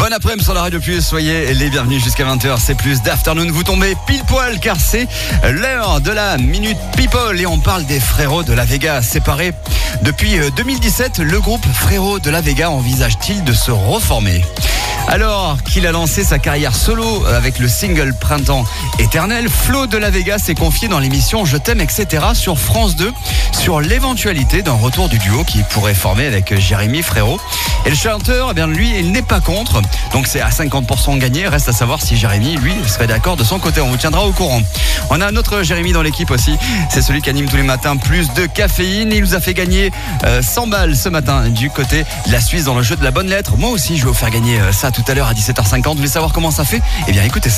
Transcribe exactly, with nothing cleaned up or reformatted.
Bon après-midi sur la Radio Plus, soyez les bienvenus jusqu'à vingt heures, c'est plus d'Afternoon. Vous tombez pile poil car c'est l'heure de la Minute People et on parle des Frérots de la Vega. Séparés depuis deux mille dix-sept, le groupe Frérots de la Vega envisage-t-il de se reformer ? Alors qu'il a lancé sa carrière solo avec le single Printemps éternel, Flo de la Vega s'est confié dans l'émission Je t'aime, et cetera sur France deux sur l'éventualité d'un retour du duo qui pourrait former avec Jérémy Frérot. Et le chanteur, eh bien lui, il n'est pas contre. Donc c'est à cinquante pour cent gagné. Reste à savoir si Jérémy, lui, serait d'accord de son côté. On vous tiendra au courant. On a un autre Jérémy dans l'équipe aussi. C'est celui qui anime tous les matins plus de caféine. Il nous a fait gagner euh, cent balles ce matin du côté de la Suisse dans le jeu de la bonne lettre. Moi aussi, je vais vous faire gagner euh, ça tout à l'heure à dix-sept heures cinquante. Vous voulez savoir comment ça fait ? Eh bien, écoutez ça.